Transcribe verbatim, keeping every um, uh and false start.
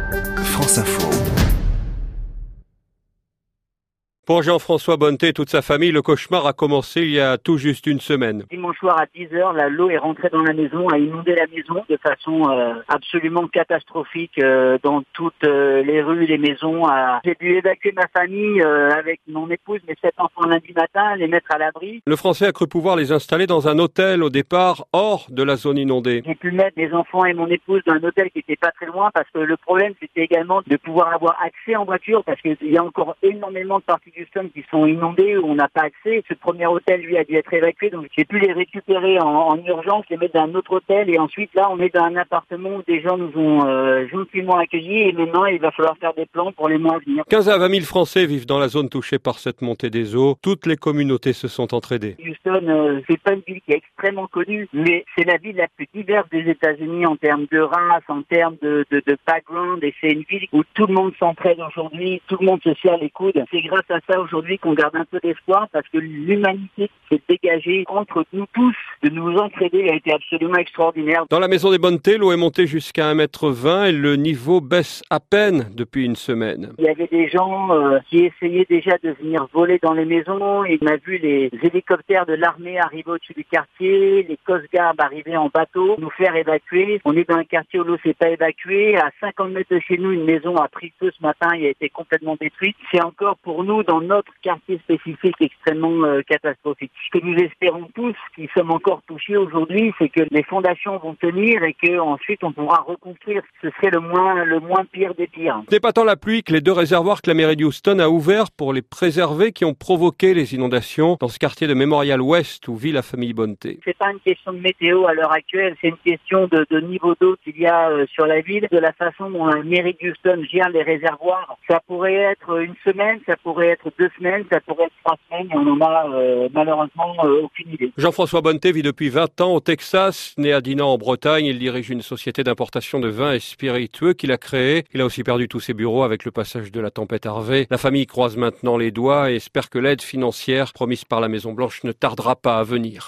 France Info. Pour Jean-François Bonneté et toute sa famille, le cauchemar a commencé il y a tout juste une semaine. Dimanche soir à dix heures, la l'eau est rentrée dans la maison, a inondé la maison de façon euh, absolument catastrophique euh, dans toutes euh, les rues, les maisons. Euh, j'ai dû évacuer ma famille euh, avec mon épouse, mes sept enfants lundi matin, les mettre à l'abri. Le Français a cru pouvoir les installer dans un hôtel au départ, hors de la zone inondée. J'ai pu mettre mes enfants et mon épouse dans un hôtel qui était pas très loin parce que le problème c'était également de pouvoir avoir accès en voiture parce qu'il y a encore énormément de parties du Houston qui sont inondées où on n'a pas accès. Ce premier hôtel lui a dû être évacué, donc j'ai pu les récupérer en, en urgence, les mettre dans un autre hôtel et ensuite là on est dans un appartement où des gens nous ont euh, gentiment accueillis et maintenant il va falloir faire des plans pour les mois à venir. quinze à vingt mille Français vivent dans la zone touchée par cette montée des eaux. Toutes les communautés se sont entraidées. Houston, euh, c'est pas une ville qui est extrêmement connue, mais c'est la ville la plus diverse des États-Unis en termes de race, en termes de, de, de background, et c'est une ville où tout le monde s'entraide aujourd'hui, tout le monde se serre les coudes. C'est grâce à ça aujourd'hui qu'on garde un peu d'espoir parce que l'humanité qui s'est dégagée entre nous tous de nous entraider a été absolument extraordinaire. Dans la maison des Bonneté, l'eau est montée jusqu'à un mètre vingt et le niveau baisse à peine depuis une semaine. Il y avait des gens euh, qui essayaient déjà de venir voler dans les maisons et on a vu les hélicoptères de l'armée arriver au-dessus du quartier, les Coast Guard arriver en bateau, nous faire évacuer. On est dans un quartier où l'eau s'est pas évacuée. À cinquante mètres de chez nous, une maison a pris feu ce matin et a été complètement détruite. C'est encore pour nous, dans notre quartier spécifique, extrêmement euh, catastrophique. Ce que nous espérons tous, qui sommes encore touchés aujourd'hui, c'est que les fondations vont tenir et que ensuite on pourra reconstruire. Ce serait le moins, le moins pire des pires. C'est pas tant la pluie que les deux réservoirs que la mairie de Houston a ouverts pour les préserver qui ont provoqué les inondations dans ce quartier de Memorial West où vit la famille Bonneté. C'est pas une question de météo à l'heure actuelle, c'est une question de, de niveau d'eau qu'il y a euh, sur la ville, de la façon dont la mairie de Houston gère les réservoirs. Ça pourrait être une semaine, ça pourrait être deux semaines, ça pourrait être trois semaines, et on en a euh, malheureusement euh, aucune idée. Jean-François Bonneté vit depuis vingt ans au Texas, né à Dinan en Bretagne. Il dirige une société d'importation de vins et spiritueux qu'il a créée. Il a aussi perdu tous ses bureaux avec le passage de la tempête Harvey. La famille croise maintenant les doigts et espère que l'aide financière promise par la Maison Blanche ne tardera pas à venir.